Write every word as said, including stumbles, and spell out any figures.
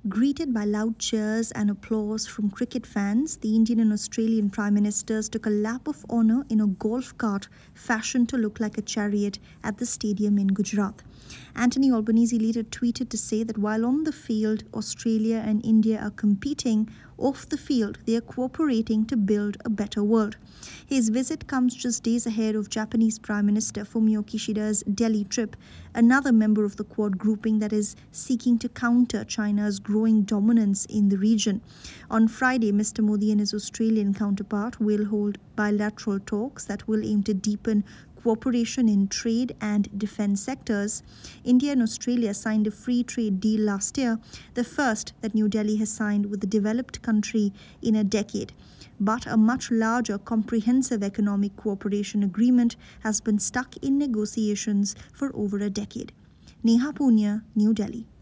Greeted by loud cheers and applause from cricket fans, the Indian and Australian Prime Ministers took a lap of honour in a golf cart fashioned to look like a chariot at the stadium in Gujarat. Anthony Albanese later tweeted to say that while on the field, Australia and India are competing, off the field, they are cooperating to build a better world. His visit comes just days ahead of Japanese Prime Minister Fumio Kishida's Delhi trip, another member of the Quad grouping that is seeking to counter China's growing dominance in the region. On Friday, Mister Modi and his Australian counterpart will hold bilateral talks that will aim to deepen cooperation in trade and defense sectors. India and Australia signed a free trade deal last year, the first that New Delhi has signed with a developed country in a decade. But a much larger comprehensive economic cooperation agreement has been stuck in negotiations for over a decade. Neha Punya, New Delhi.